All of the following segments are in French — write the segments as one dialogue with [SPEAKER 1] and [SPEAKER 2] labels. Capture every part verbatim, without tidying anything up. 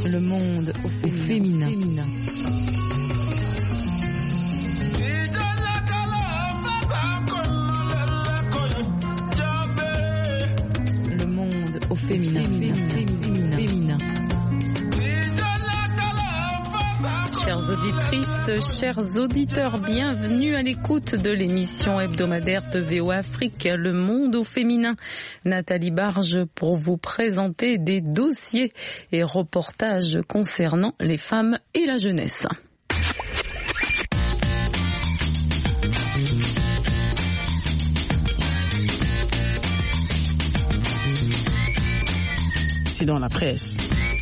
[SPEAKER 1] Le monde au féminin. féminin. Le monde au féminin. féminin. féminin. féminin.
[SPEAKER 2] Chères auditrices, chers auditeurs, bienvenue à l'écoute de l'émission hebdomadaire de V O A Afrique, Le Monde au Féminin. Nathalie Barge pour vous présenter des dossiers et reportages concernant les femmes et la jeunesse.
[SPEAKER 3] C'est dans la presse.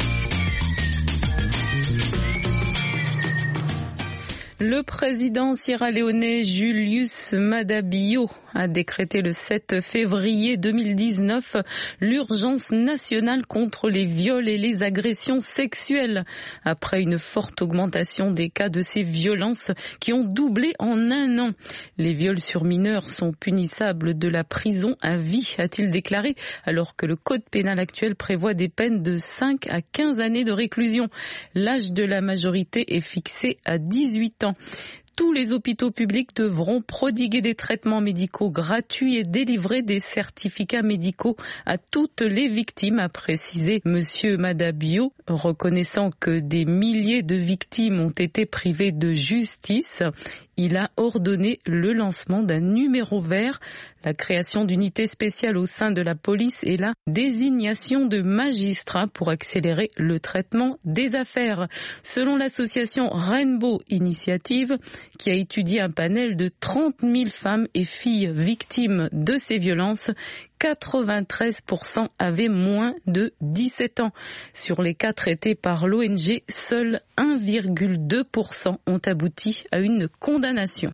[SPEAKER 2] Le président sierra-léonais Julius Maada Bio a décrété le sept février deux mille dix-neuf l'urgence nationale contre les viols et les agressions sexuelles, après une forte augmentation des cas de ces violences qui ont doublé en un an. Les viols sur mineurs sont punissables de la prison à vie, a-t-il déclaré, alors que le code pénal actuel prévoit des peines de cinq à quinze années de réclusion. L'âge de la majorité est fixé à dix-huit ans. Tous les hôpitaux publics devront prodiguer des traitements médicaux gratuits et délivrer des certificats médicaux à toutes les victimes, a précisé Monsieur Maada Bio, reconnaissant que des milliers de victimes ont été privées de justice. Il a ordonné le lancement d'un numéro vert, la création d'unités spéciales au sein de la police et la désignation de magistrats pour accélérer le traitement des affaires. Selon l'association Rainbow Initiative, qui a étudié un panel de trente mille femmes et filles victimes de ces violences, quatre-vingt-treize pour cent avaient moins de dix-sept ans. Sur les cas traités par l'O N G, seuls un virgule deux pour cent ont abouti à une condamnation.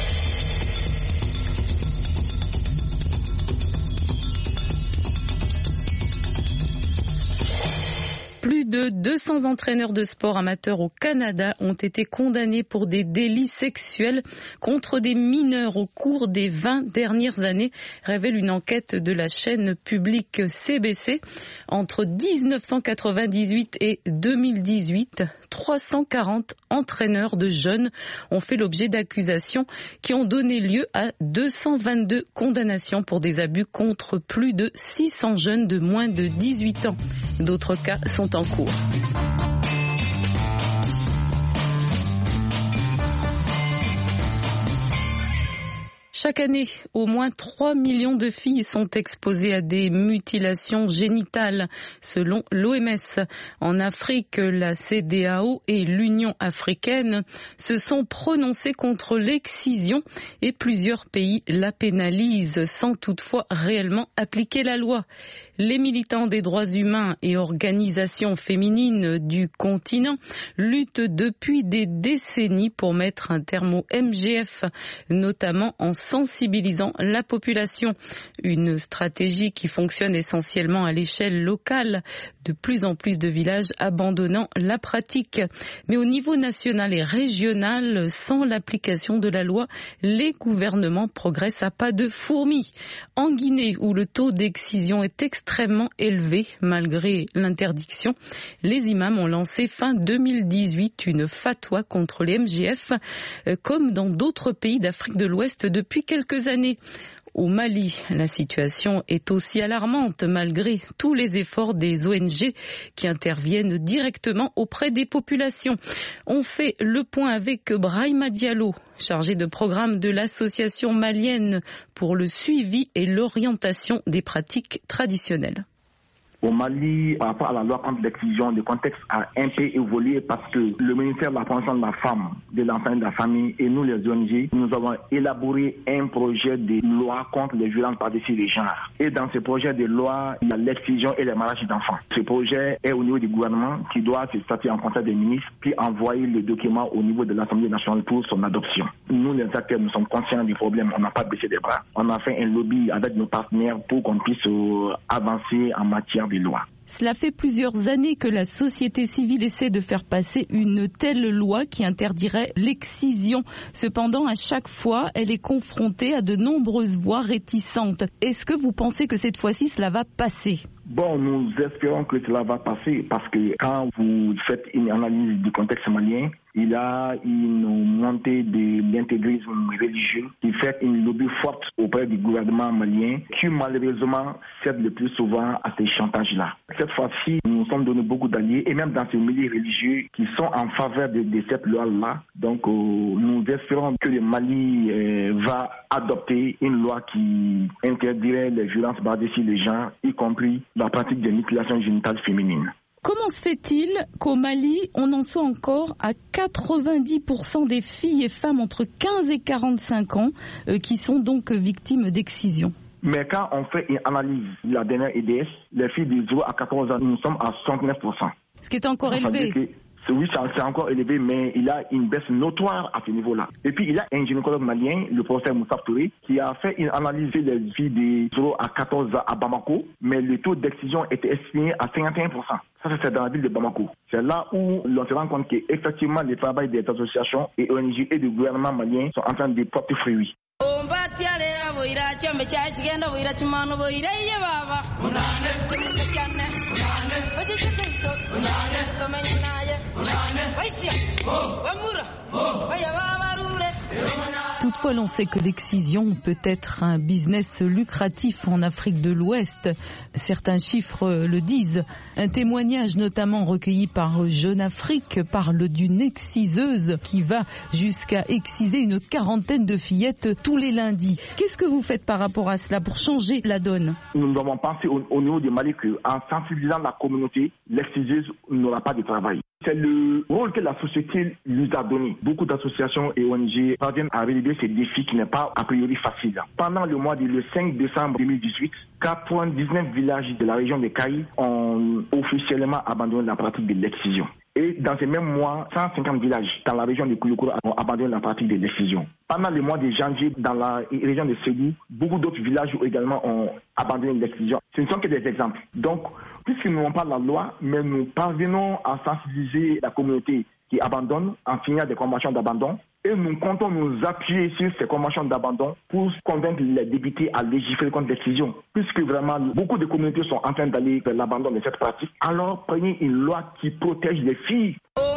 [SPEAKER 2] Plus de deux cents entraîneurs de sport amateurs au Canada ont été condamnés pour des délits sexuels contre des mineurs au cours des vingt dernières années, révèle une enquête de la chaîne publique C B C. Entre dix-neuf cent quatre-vingt-dix-huit et deux mille dix-huit, trois cent quarante entraîneurs de jeunes ont fait l'objet d'accusations qui ont donné lieu à deux cent vingt-deux condamnations pour des abus contre plus de six cents jeunes de moins de dix-huit ans. D'autres cas sont en cours. Chaque année, au moins trois millions de filles sont exposées à des mutilations génitales, selon l'O M S. En Afrique, la C D A O et l'Union africaine se sont prononcées contre l'excision et plusieurs pays la pénalisent sans toutefois réellement appliquer la loi. Les militants des droits humains et organisations féminines du continent luttent depuis des décennies pour mettre un terme au M G F, notamment en sensibilisant la population. Une stratégie qui fonctionne essentiellement à l'échelle locale, de plus en plus de villages abandonnant la pratique. Mais au niveau national et régional, sans l'application de la loi, les gouvernements progressent à pas de fourmi. En Guinée, où le taux d'excision est extrêmement élevé malgré l'interdiction, les imams ont lancé fin deux mille dix-huit une fatwa contre les M G F, comme dans d'autres pays d'Afrique de l'Ouest depuis quelques années. Au Mali, la situation est aussi alarmante malgré tous les efforts des O N G qui interviennent directement auprès des populations. On fait le point avec Brahima Diallo, chargé de programme de l'association malienne pour le suivi et l'orientation des pratiques traditionnelles.
[SPEAKER 4] Au Mali, par rapport à la loi contre l'excision, le contexte a un peu évolué parce que le ministère de la Promotion de la Femme, de l'Enfant et de la Famille et nous, les O N G, nous avons élaboré un projet de loi contre les violences par-dessus les genres. Et dans ce projet de loi, il y a l'excision et le mariage d'enfants. Ce projet est au niveau du gouvernement qui doit se statuer en conseil des ministres puis envoyer le document au niveau de l'Assemblée nationale pour son adoption. Nous, les acteurs, nous sommes conscients du problème. On n'a pas baissé les bras. On a fait un lobby avec nos partenaires pour qu'on puisse euh, avancer en matière des lois.
[SPEAKER 2] Cela fait plusieurs années que la société civile essaie de faire passer une telle loi qui interdirait l'excision. Cependant, à chaque fois, elle est confrontée à de nombreuses voix réticentes. Est-ce que vous pensez que cette fois-ci, cela va passer ?
[SPEAKER 4] Bon, nous espérons que cela va passer parce que quand vous faites une analyse du contexte malien, il y a une montée de l'intégrisme religieux qui fait une lobby forte auprès du gouvernement malien qui malheureusement cède le plus souvent à ces chantages-là. Cette fois-ci, nous nous sommes donné beaucoup d'alliés et même dans ces milieux religieux qui sont en faveur de, de cette loi-là. Donc euh, nous espérons que le Mali euh, va adopter une loi qui interdirait les violences basées sur les gens, y compris la pratique des mutilations génitales féminines.
[SPEAKER 2] Comment se fait-il qu'au Mali, on en soit encore à quatre-vingt-dix pour cent des filles et femmes entre quinze et quarante-cinq ans euh, qui sont donc victimes d'excision?
[SPEAKER 4] Mais quand on fait une analyse de la dernière E D S, les filles de zéro à quatorze ans, nous sommes à soixante-neuf pour cent.
[SPEAKER 2] Ce qui est encore élevé.
[SPEAKER 4] Oui, c'est encore élevé, mais il y a une baisse notoire à ce niveau-là. Et puis, il y a un gynécologue malien, le professeur Moussa Touré, qui a fait une analyse des filles de zéro à quatorze ans à Bamako, mais le taux d'excision était estimé à cinquante et un pour cent. Ça, c'est dans la ville de Bamako. C'est là où l'on se rend compte qu'effectivement, le travail des associations et O N G et du gouvernement malien sont en train de porter fruit.
[SPEAKER 2] Toutefois, l'on sait que l'excision peut être un business lucratif en Afrique de l'Ouest. Certains chiffres le disent. Un témoignage notamment recueilli par Jeune Afrique parle d'une exciseuse qui va jusqu'à exciser une quarantaine de fillettes tous les lundis. Qu'est-ce que vous faites par rapport à cela pour changer la donne?
[SPEAKER 4] Nous avons pensé au, au niveau du Mali qu'en sensibilisant la communauté, l'exciseuse n'aura pas de travail. C'est le rôle que la société lui a donné. Beaucoup d'associations et O N G parviennent à relever ces défis qui n'est pas a priori facile. Pendant le mois du cinq décembre deux mille dix-huit, quatre-vingt-dix-neuf villages de la région de Kaï ont officiellement abandonné la pratique de l'excision. Et dans ces mêmes mois, cent cinquante villages dans la région de Kouyokoura ont abandonné la pratique de l'excision. Pendant le mois de janvier, dans la région de Ségou, beaucoup d'autres villages également ont abandonné l'excision. Ce ne sont que des exemples. Donc, puisque nous n'avons pas la loi, mais nous parvenons à sensibiliser la communauté qui abandonne en signant des conventions d'abandon. Et nous comptons nous appuyer sur ces conventions d'abandon pour convaincre les députés à légiférer contre l'excision. Puisque vraiment, beaucoup de communautés sont en train d'aller vers l'abandon de cette pratique. Alors, prenez une loi qui protège les filles.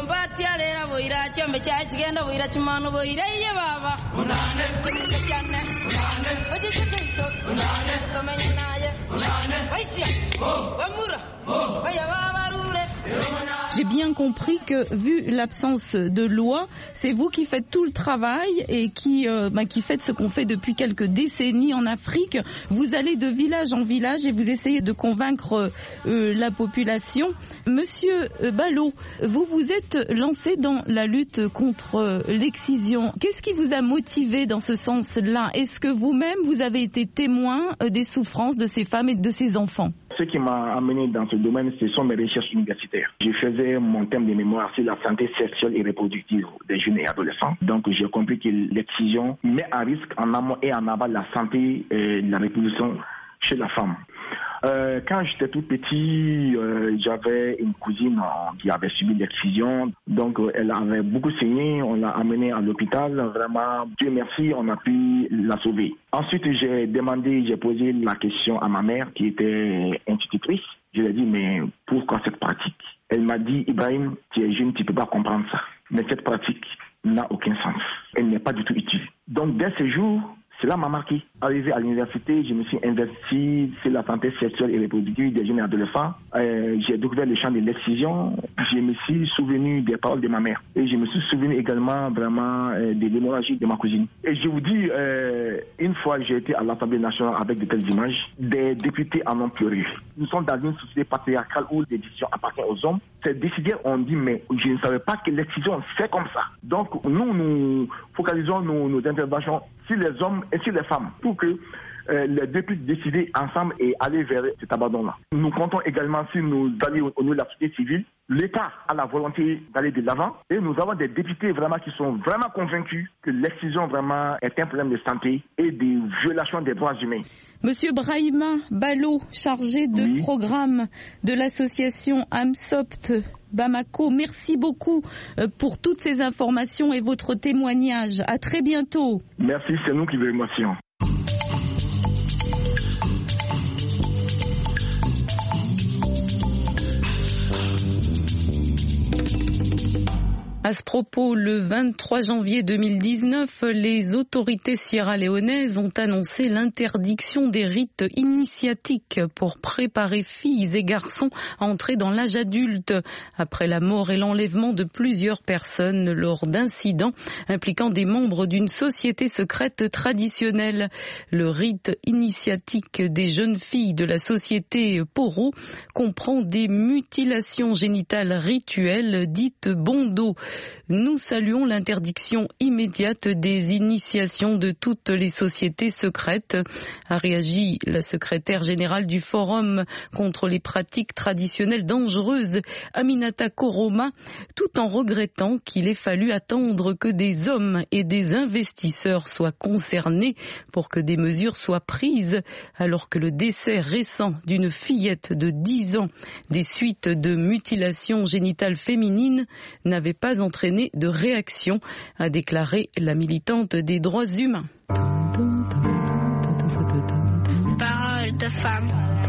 [SPEAKER 2] J'ai bien compris que, vu l'absence de loi, c'est vous qui faites tout le travail et qui, euh, bah, qui faites ce qu'on fait depuis quelques décennies en Afrique. Vous allez de village en village et vous essayez de convaincre euh, la population. Monsieur Ballot, vous vous êtes lancé dans la lutte contre l'excision. Qu'est-ce qui vous a motivé dans ce sens-là? Est-ce que vous-même, vous avez été témoin des souffrances de ces femmes et de ces enfants?
[SPEAKER 4] Ce qui m'a amené dans ce domaine, ce sont mes recherches universitaires. Je faisais mon thème de mémoire sur la santé sexuelle et reproductive des jeunes et adolescents. Donc j'ai compris que l'excision met à risque en amont et en aval la santé et la reproduction chez la femme. Euh, quand j'étais tout petit, euh, j'avais une cousine euh, qui avait subi l'excision. Donc, euh, elle avait beaucoup saigné. On l'a amenée à l'hôpital. Vraiment, Dieu merci, on a pu la sauver. Ensuite, j'ai demandé, j'ai posé la question à ma mère qui était institutrice. Je lui ai dit, mais pourquoi cette pratique? Elle m'a dit, Ibrahim, tu es jeune, tu ne peux pas comprendre ça. Mais cette pratique n'a aucun sens. Elle n'est pas du tout utile. Donc, dès ce jour, cela m'a marqué. Arrivé à l'université, je me suis investi sur la santé sexuelle et reproductive des jeunes et adolescents. Euh, j'ai découvert le champ de l'excision. Je me suis souvenu des paroles de ma mère. Et je me suis souvenu également vraiment euh, de l'hémorragie de ma cousine. Et je vous dis, euh, une fois j'ai été à l'Assemblée nationale avec de telles images, des députés en ont pleuré. Nous sommes dans une société patriarcale où les décisions appartiennent aux hommes. Ces décideurs ont dit, mais je ne savais pas que l'excision c'est comme ça. Donc nous, nous focalisons nos, nos interventions sur les hommes et sur les femmes pour que euh, les deux puissent décider ensemble et aller vers cet abandon-là. Nous comptons également sur nos alliés au, au niveau de la société civile. L'État a la volonté d'aller de l'avant et nous avons des députés vraiment qui sont vraiment convaincus que l'excision vraiment est un problème de santé et de violation des droits humains.
[SPEAKER 2] Monsieur Brahima Ballot, chargé de oui. programme de l'association AMSOPT Bamako, merci beaucoup pour toutes ces informations et votre témoignage. À très bientôt.
[SPEAKER 4] Merci, c'est nous qui vous remercions.
[SPEAKER 2] À ce propos, le vingt-trois janvier deux mille dix-neuf, les autorités sierra-léonaises ont annoncé l'interdiction des rites initiatiques pour préparer filles et garçons à entrer dans l'âge adulte, après la mort et l'enlèvement de plusieurs personnes lors d'incidents impliquant des membres d'une société secrète traditionnelle. Le rite initiatique des jeunes filles de la société Poro comprend des mutilations génitales rituelles dites bondo. Nous saluons l'interdiction immédiate des initiations de toutes les sociétés secrètes, a réagi la secrétaire générale du Forum contre les pratiques traditionnelles dangereuses, Aminata Koroma, tout en regrettant qu'il ait fallu attendre que des hommes et des investisseurs soient concernés pour que des mesures soient prises, alors que le décès récent d'une fillette de dix ans des suites de mutilations génitales féminines n'avait pas entraîné de réaction, a déclaré la militante des droits humains.
[SPEAKER 3] Parole de femme.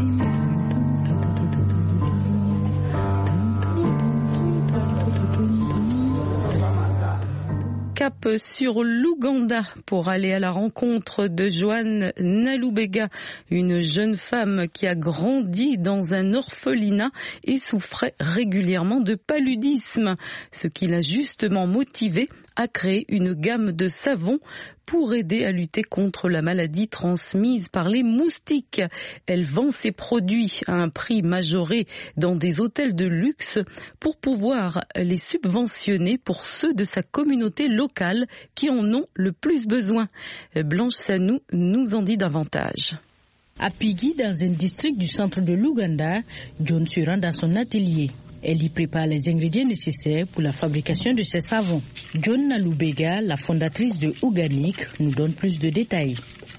[SPEAKER 2] Cap sur l'Ouganda pour aller à la rencontre de Joanne Nalubega, une jeune femme qui a grandi dans un orphelinat et souffrait régulièrement de paludisme, ce qui l'a justement motivée à créer une gamme de savons pour aider à lutter contre la maladie transmise par les moustiques. Elle vend ses produits à un prix majoré dans des hôtels de luxe pour pouvoir les subventionner pour ceux de sa communauté locale qui en ont le plus besoin. Blanche Sanou nous en dit davantage.
[SPEAKER 5] À Pigi, dans un district du centre de l'Ouganda, John se rend dans son atelier. Elle y prépare les ingrédients nécessaires pour la fabrication de ces savons. John Nalubega, la fondatrice de Ouganic, nous donne plus de détails.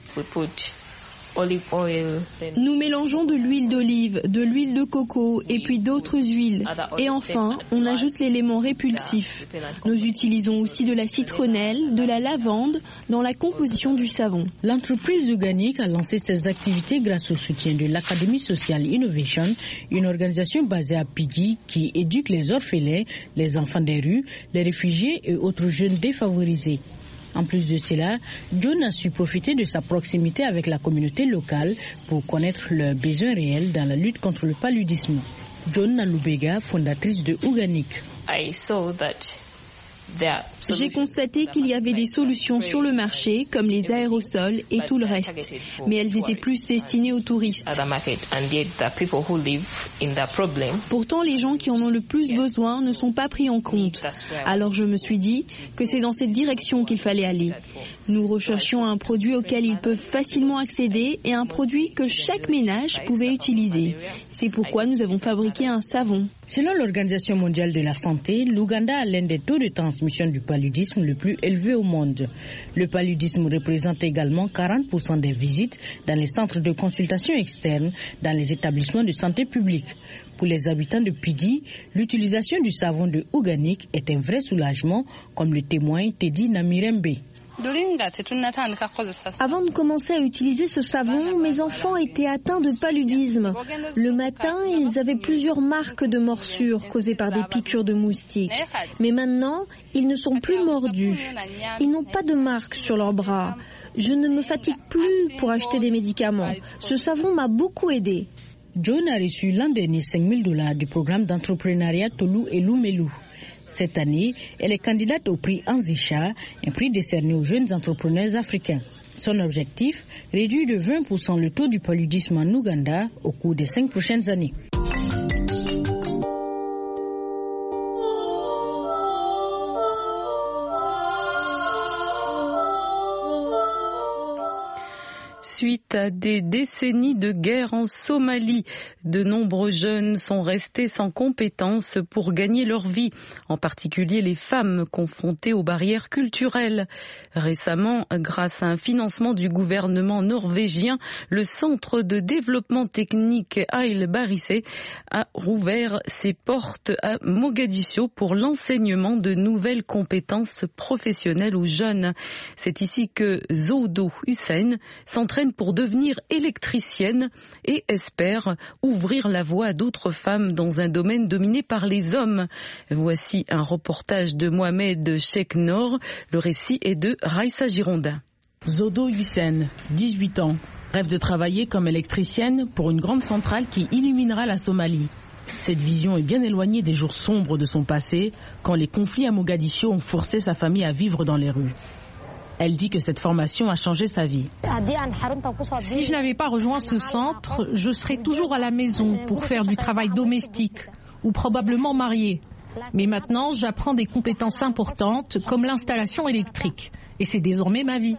[SPEAKER 6] Nous mélangeons de l'huile d'olive, de l'huile de coco et puis d'autres huiles. Et enfin, on ajoute l'élément répulsif. Nous utilisons aussi de la citronnelle, de la lavande dans la composition du savon.
[SPEAKER 5] L'entreprise Ouganic a lancé ses activités grâce au soutien de l'Academy Social Innovation, une organisation basée à Pigi qui éduque les orphelins, les enfants des rues, les réfugiés et autres jeunes défavorisés. En plus de cela, John a su profiter de sa proximité avec la communauté locale pour connaître leurs besoins réels dans la lutte contre le paludisme. John Nalubega, fondatrice de Ouganic.
[SPEAKER 6] J'ai constaté qu'il y avait des solutions sur le marché, comme les aérosols et tout le reste, mais elles étaient plus destinées aux touristes. Pourtant, les gens qui en ont le plus besoin ne sont pas pris en compte. Alors je me suis dit que c'est dans cette direction qu'il fallait aller. Nous recherchions un produit auquel ils peuvent facilement accéder et un produit que chaque ménage pouvait utiliser. C'est pourquoi nous avons fabriqué un savon.
[SPEAKER 5] Selon l'Organisation mondiale de la santé, l'Ouganda a l'un des taux de transmission du paludisme le plus élevé au monde. Le paludisme représente également quarante pour cent des visites dans les centres de consultation externes dans les établissements de santé publique. Pour les habitants de Pigi, l'utilisation du savon de Ouganic est un vrai soulagement, comme le témoigne Teddy Namirembe.
[SPEAKER 7] Avant de commencer à utiliser ce savon, mes enfants étaient atteints de paludisme. Le matin, ils avaient plusieurs marques de morsures causées par des piqûres de moustiques. Mais maintenant, ils ne sont plus mordus. Ils n'ont pas de marques sur leurs bras. Je ne me fatigue plus pour acheter des médicaments. Ce savon m'a beaucoup aidé.
[SPEAKER 5] John a reçu l'an dernier cinq mille dollars du programme d'entrepreneuriat Tolu et Lumelu. Cette année, elle est candidate au prix Anzisha, un prix décerné aux jeunes entrepreneurs africains. Son objectif, réduire de vingt pour cent le taux du paludisme en Ouganda au cours des cinq prochaines années.
[SPEAKER 2] Suite à des décennies de guerre en Somalie, de nombreux jeunes sont restés sans compétences pour gagner leur vie, en particulier les femmes confrontées aux barrières culturelles. Récemment, grâce à un financement du gouvernement norvégien, le centre de développement technique Ail Barissé a rouvert ses portes à Mogadiscio pour l'enseignement de nouvelles compétences professionnelles aux jeunes. C'est ici que Zoudo Hussein s'entraîne s'entraîne pour devenir électricienne et espère ouvrir la voie à d'autres femmes dans un domaine dominé par les hommes. Voici un reportage de Mohamed Cheikh Nor. Le récit est de Raissa Gironda.
[SPEAKER 8] Zodo Hussein, dix-huit ans, rêve de travailler comme électricienne pour une grande centrale qui illuminera la Somalie. Cette vision est bien éloignée des jours sombres de son passé, quand les conflits à Mogadiscio ont forcé sa famille à vivre dans les rues. Elle dit que cette formation a changé sa vie.
[SPEAKER 9] Si je n'avais pas rejoint ce centre, je serais toujours à la maison pour faire du travail domestique ou probablement mariée. Mais maintenant, j'apprends des compétences importantes comme l'installation électrique. Et c'est désormais ma vie.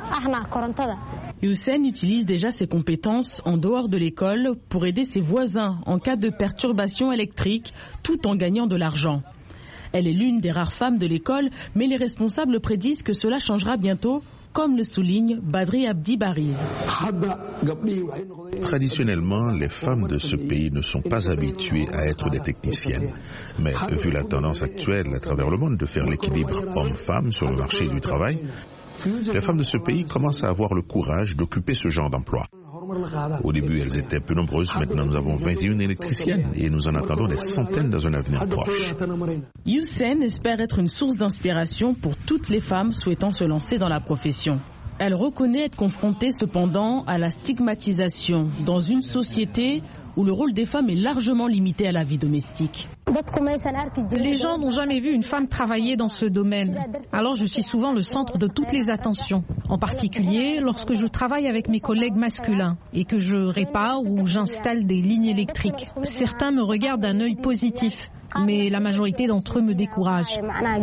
[SPEAKER 8] Hussein utilise déjà ses compétences en dehors de l'école pour aider ses voisins en cas de perturbation électrique, tout en gagnant de l'argent. Elle est l'une des rares femmes de l'école, mais les responsables prédisent que cela changera bientôt, comme le souligne Badri Abdi Bariz.
[SPEAKER 10] Traditionnellement, les femmes de ce pays ne sont pas habituées à être des techniciennes. Mais vu la tendance actuelle à travers le monde de faire l'équilibre homme-femme sur le marché du travail, les femmes de ce pays commencent à avoir le courage d'occuper ce genre d'emploi. Au début, elles étaient peu nombreuses. Maintenant, nous avons vingt et une électriciennes et nous en attendons des centaines dans un avenir proche.
[SPEAKER 8] Hussein espère être une source d'inspiration pour toutes les femmes souhaitant se lancer dans la profession. Elle reconnaît être confrontée cependant à la stigmatisation dans une société où le rôle des femmes est largement limité à la vie domestique.
[SPEAKER 9] Les gens n'ont jamais vu une femme travailler dans ce domaine. Alors je suis souvent le centre de toutes les attentions. En particulier lorsque je travaille avec mes collègues masculins et que je répare ou j'installe des lignes électriques. Certains me regardent d'un œil positif, mais la majorité d'entre eux me découragent.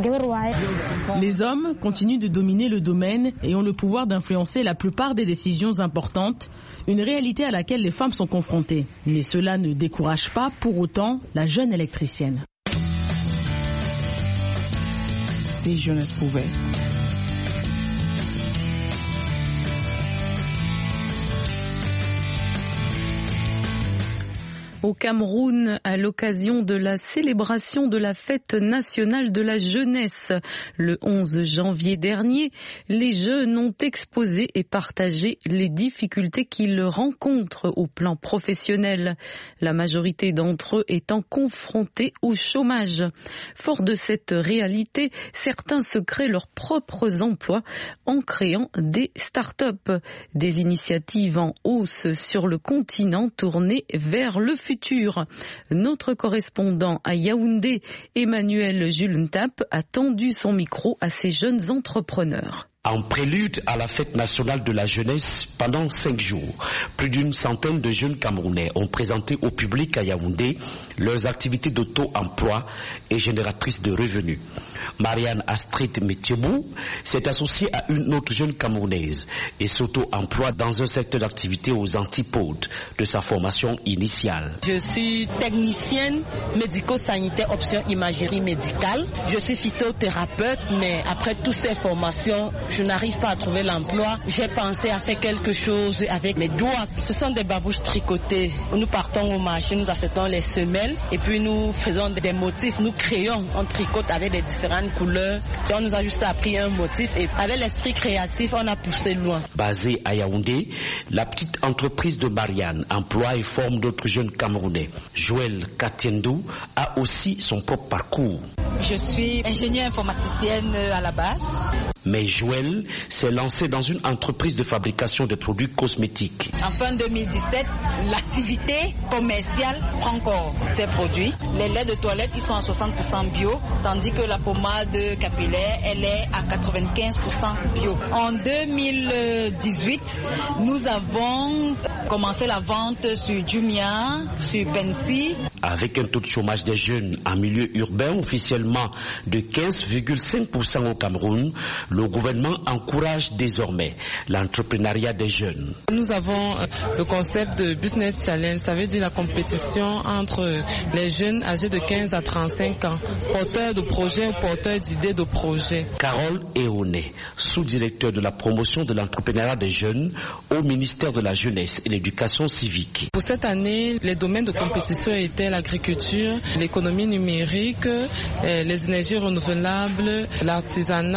[SPEAKER 8] Les hommes continuent de dominer le domaine et ont le pouvoir d'influencer la plupart des décisions importantes, une réalité à laquelle les femmes sont confrontées. Mais cela ne décourage pas pour autant la jeune électricienne.
[SPEAKER 11] Si je ne pouvais.
[SPEAKER 2] Au Cameroun, à l'occasion de la célébration de la fête nationale de la jeunesse, le onze janvier dernier, les jeunes ont exposé et partagé les difficultés qu'ils rencontrent au plan professionnel, la majorité d'entre eux étant confrontés au chômage. Fort de cette réalité, certains se créent leurs propres emplois en créant des start-up, des initiatives en hausse sur le continent tournées vers le futur. Futur. Notre correspondant à Yaoundé, Emmanuel Julentap, a tendu son micro à ces jeunes entrepreneurs.
[SPEAKER 12] En prélude à la fête nationale de la jeunesse, pendant cinq jours, plus d'une centaine de jeunes Camerounais ont présenté au public à Yaoundé leurs activités d'auto-emploi et génératrices de revenus. Marianne Astrid Metiebou s'est associée à une autre jeune Camerounaise et s'auto-emploie dans un secteur d'activité aux antipodes de sa formation initiale.
[SPEAKER 13] Je suis technicienne médico-sanitaire option imagerie médicale. Je suis phytothérapeute, mais après toutes ces formations, je n'arrive pas à trouver l'emploi. J'ai pensé à faire quelque chose avec mes doigts. Ce sont des babouches tricotées. Nous partons au marché, nous achetons les semelles et puis nous faisons des motifs. Nous créons, on tricote avec des différentes couleurs. Et on nous a juste appris un motif et avec l'esprit créatif, on a poussé loin.
[SPEAKER 12] Basée à Yaoundé, la petite entreprise de Marianne emploie et forme d'autres jeunes Camerounais. Joël Katiendou a aussi son propre parcours.
[SPEAKER 14] Je suis ingénieure informaticienne à la base.
[SPEAKER 12] Mais Joël s'est lancé dans une entreprise de fabrication de produits cosmétiques.
[SPEAKER 14] En fin deux mille dix-sept, l'activité commerciale prend corps. Ces produits, les laits de toilette, ils sont à soixante pour cent bio, tandis que la pommade capillaire, elle est à quatre-vingt-quinze pour cent bio. En deux mille dix-huit, nous avons commencé la vente sur Jumia, sur Pensy.
[SPEAKER 12] Avec un taux de chômage des jeunes en milieu urbain officiellement de quinze virgule cinq pour cent au Cameroun, le gouvernement encourage désormais l'entrepreneuriat des jeunes.
[SPEAKER 15] Nous avons le concept de Business Challenge, ça veut dire la compétition entre les jeunes âgés de quinze à trente-cinq ans, porteurs de projets ou porteurs d'idées de projets.
[SPEAKER 12] Carole Eoné, sous-directeur de la promotion de l'entrepreneuriat des jeunes au ministère de la Jeunesse et l'Éducation civique.
[SPEAKER 15] Pour cette année, les domaines de compétition étaient l'agriculture, l'économie numérique, les énergies renouvelables, l'artisanat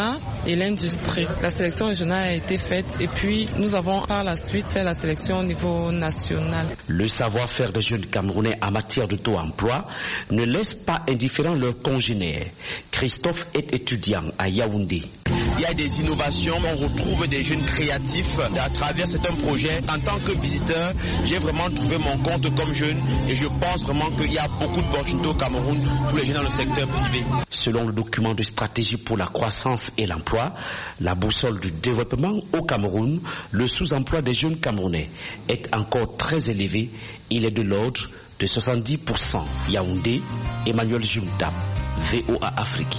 [SPEAKER 15] et l'industrie. La sélection régionale a été faite et puis nous avons par la suite fait la sélection au niveau national.
[SPEAKER 12] Le savoir-faire des jeunes Camerounais en matière d'auto-emploi ne laisse pas indifférent leurs congénères. Christophe est étudiant à Yaoundé.
[SPEAKER 16] Il y a des innovations, on retrouve des jeunes créatifs à travers certains projets. En tant que visiteur, j'ai vraiment trouvé mon compte comme jeune et je pense vraiment qu'il y a beaucoup d'opportunités au Cameroun pour les jeunes dans le secteur privé.
[SPEAKER 12] Selon le document de stratégie pour la croissance et l'emploi, la boussole du développement au Cameroun, le sous-emploi des jeunes Camerounais est encore très élevé. Il est de l'ordre de soixante-dix pour cent. Yaoundé, Emmanuel Jumtab, V O A Afrique.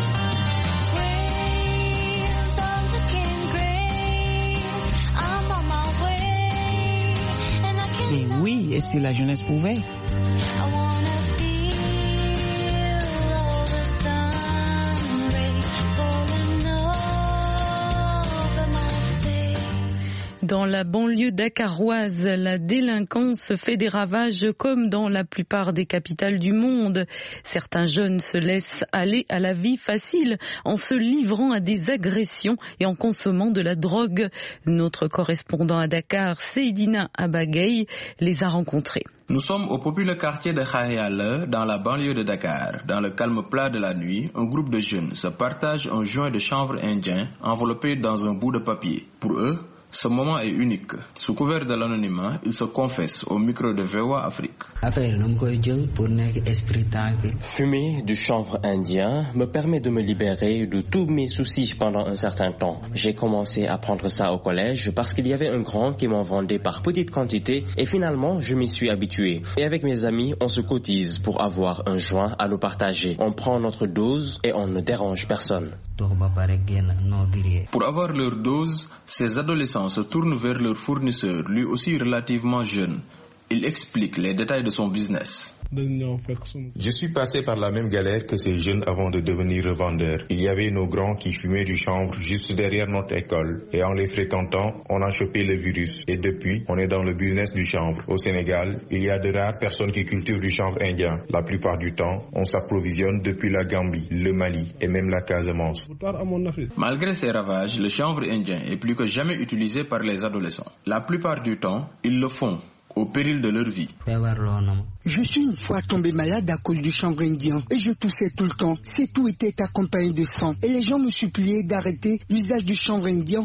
[SPEAKER 11] Et oui, et si la jeunesse pouvait.
[SPEAKER 2] Dans la banlieue dakaroise, la délinquance fait des ravages comme dans la plupart des capitales du monde. Certains jeunes se laissent aller à la vie facile en se livrant à des agressions et en consommant de la drogue. Notre correspondant à Dakar, Seydina Abagay, les a rencontrés.
[SPEAKER 17] Nous sommes au populaire quartier de Khayale, dans la banlieue de Dakar. Dans le calme plat de la nuit, un groupe de jeunes se partage un joint de chanvre indien enveloppé dans un bout de papier. Pour eux, ce moment est unique. Sous couvert de l'anonymat, ils se confessent au micro de V O A Afrique.
[SPEAKER 18] Fumer du chanvre indien me permet de me libérer de tous mes soucis pendant un certain temps. J'ai commencé à prendre ça au collège parce qu'il y avait un grand qui m'en vendait par petites quantités et finalement je m'y suis habitué. Et avec mes amis, on se cotise pour avoir un joint à nous partager. On prend notre dose et on ne dérange personne.
[SPEAKER 17] Pour avoir leur dose, ces adolescents se tournent vers leur fournisseur, lui aussi relativement jeune. Il explique les détails de son business.
[SPEAKER 19] Je suis passé par la même galère que ces jeunes avant de devenir revendeur. Il y avait nos grands qui fumaient du chanvre juste derrière notre école. Et en les fréquentant, on a chopé le virus. Et depuis, on est dans le business du chanvre. Au Sénégal, il y a de rares personnes qui cultivent du chanvre indien. La plupart du temps, on s'approvisionne depuis la Gambie, le Mali et même la Casamance.
[SPEAKER 17] Malgré ces ravages, le chanvre indien est plus que jamais utilisé par les adolescents. La plupart du temps, ils le font au péril de leur vie.
[SPEAKER 20] Je suis une fois tombé malade à cause du chanvre indien et je toussais tout le temps. C'est tout était accompagné de sang et les gens me suppliaient d'arrêter l'usage du chanvre indien.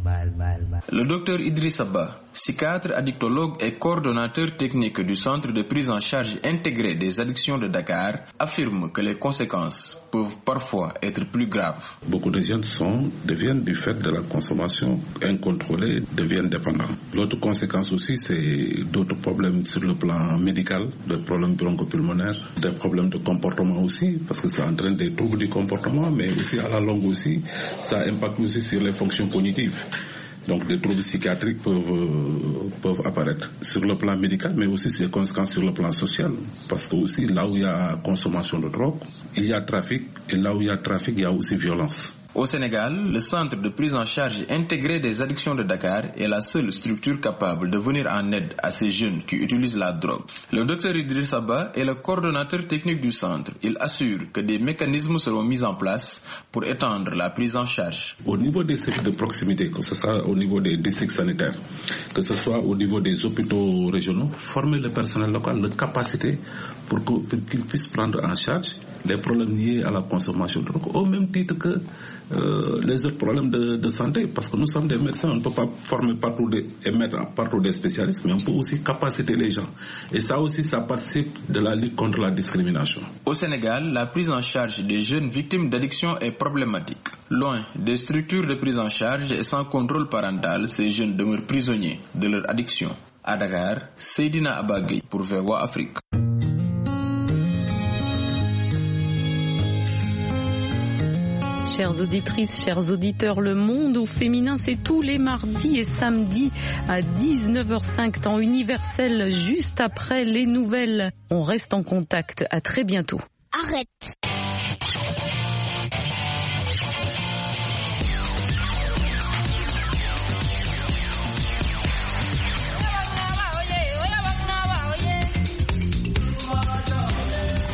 [SPEAKER 17] Le docteur Idriss Abba, psychiatre, addictologue et coordonnateur technique du centre de prise en charge intégrée des addictions de Dakar, affirme que les conséquences peuvent parfois être plus graves.
[SPEAKER 21] Beaucoup de jeunes sont, deviennent du fait de la consommation incontrôlée, deviennent dépendants. L'autre conséquence aussi, c'est d'autres problèmes sur le plan médical, des problèmes bronchopulmonaires, des problèmes de comportement aussi, parce que ça entraîne des troubles du comportement, mais aussi à la longue aussi, ça impacte aussi sur les fonctions cognitives. Donc des troubles psychiatriques peuvent, euh, peuvent apparaître sur le plan médical, mais aussi sur les conséquences sur le plan social. Parce que aussi, là où il y a consommation de drogue, il y a trafic, et là où il y a trafic, il y a aussi violence.
[SPEAKER 17] Au Sénégal, le centre de prise en charge intégrée des addictions de Dakar est la seule structure capable de venir en aide à ces jeunes qui utilisent la drogue. Le docteur Idriss Abba est le coordonnateur technique du centre. Il assure que des mécanismes seront mis en place pour étendre la prise en charge.
[SPEAKER 21] Au niveau des services de proximité, que ce soit au niveau des districts sanitaires, que ce soit au niveau des hôpitaux régionaux, former le personnel local de capacité pour qu'il puisse prendre en charge les problèmes liés à la consommation de drogue, au même titre que euh, les autres problèmes de, de santé, parce que nous sommes des médecins, on ne peut pas former partout des, et mettre partout des spécialistes, mais on peut aussi capaciter les gens. Et ça aussi, ça participe de la lutte contre la discrimination.
[SPEAKER 17] Au Sénégal, la prise en charge des jeunes victimes d'addiction est problématique. Loin des structures de prise en charge et sans contrôle parental, ces jeunes demeurent prisonniers de leur addiction. À Dakar, Seydina Abagay pour V O A Afrique.
[SPEAKER 2] Chères auditrices, chers auditeurs, le monde au féminin, c'est tous les mardis et samedis à dix-neuf heures cinq, temps universel, juste après les nouvelles. On reste en contact. À très bientôt.
[SPEAKER 3] Arrête.